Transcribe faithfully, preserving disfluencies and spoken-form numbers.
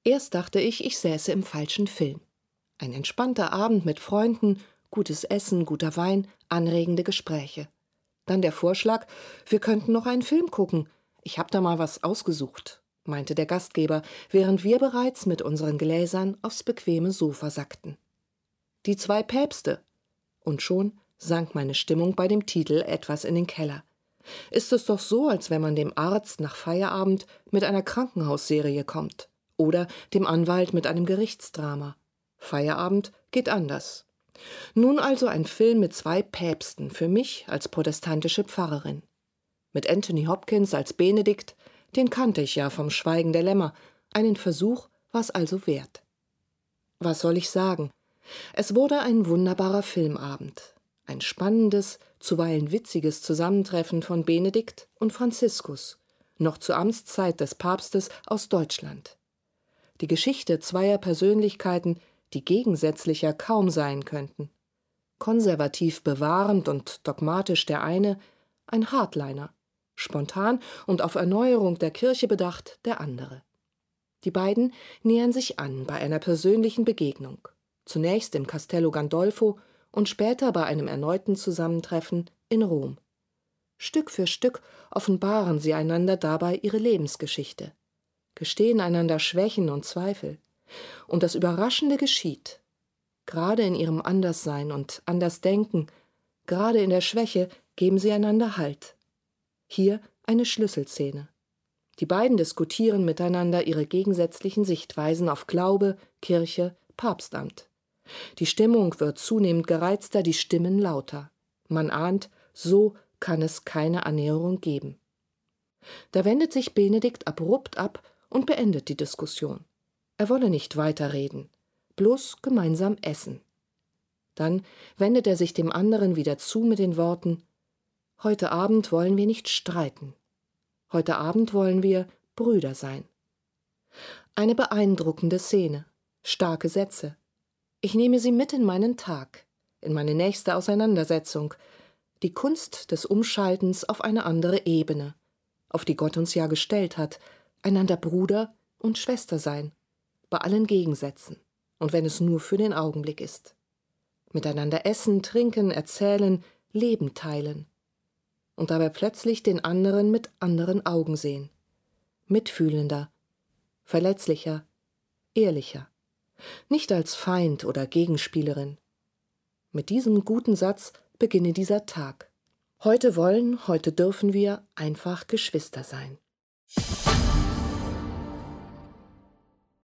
Erst dachte ich, ich säße im falschen Film. Ein entspannter Abend mit Freunden, gutes Essen, guter Wein, anregende Gespräche. Dann der Vorschlag, wir könnten noch einen Film gucken. Ich hab da mal was ausgesucht, meinte der Gastgeber, während wir bereits mit unseren Gläsern aufs bequeme Sofa sackten. Die zwei Päpste. Und schon sank meine Stimmung bei dem Titel etwas in den Keller. Ist es doch so, als wenn man dem Arzt nach Feierabend mit einer Krankenhausserie kommt oder dem Anwalt mit einem Gerichtsdrama. Feierabend geht anders. Nun also ein Film mit zwei Päpsten für mich als protestantische Pfarrerin. Mit Anthony Hopkins als Benedikt, den kannte ich ja vom Schweigen der Lämmer. Einen Versuch war's also wert. Was soll ich sagen? Es wurde ein wunderbarer Filmabend. Ein spannendes, zuweilen witziges Zusammentreffen von Benedikt und Franziskus, noch zur Amtszeit des Papstes aus Deutschland. Die Geschichte zweier Persönlichkeiten, die gegensätzlicher kaum sein könnten. Konservativ bewahrend und dogmatisch der eine, ein Hardliner, spontan und auf Erneuerung der Kirche bedacht der andere. Die beiden nähern sich an bei einer persönlichen Begegnung, zunächst im Castello Gandolfo und später bei einem erneuten Zusammentreffen in Rom. Stück für Stück offenbaren sie einander dabei ihre Lebensgeschichte, gestehen einander Schwächen und Zweifel. Und das Überraschende geschieht. Gerade in ihrem Anderssein und Andersdenken, gerade in der Schwäche geben sie einander Halt. Hier eine Schlüsselszene. Die beiden diskutieren miteinander ihre gegensätzlichen Sichtweisen auf Glaube, Kirche, Papstamt. Die Stimmung wird zunehmend gereizter, die Stimmen lauter. Man ahnt, so kann es keine Annäherung geben. Da wendet sich Benedikt abrupt ab und beendet die Diskussion. Er wolle nicht weiterreden, bloß gemeinsam essen. Dann wendet er sich dem anderen wieder zu mit den Worten: Heute Abend wollen wir nicht streiten. Heute Abend wollen wir Brüder sein. Eine beeindruckende Szene, starke Sätze. Ich nehme sie mit in meinen Tag, in meine nächste Auseinandersetzung, die Kunst des Umschaltens auf eine andere Ebene, auf die Gott uns ja gestellt hat, einander Bruder und Schwester sein, bei allen Gegensätzen, und wenn es nur für den Augenblick ist. Miteinander essen, trinken, erzählen, Leben teilen. Und dabei plötzlich den anderen mit anderen Augen sehen. Mitfühlender, verletzlicher, ehrlicher. Nicht als Feind oder Gegenspielerin. Mit diesem guten Satz beginne dieser Tag. Heute wollen, heute dürfen wir einfach Geschwister sein.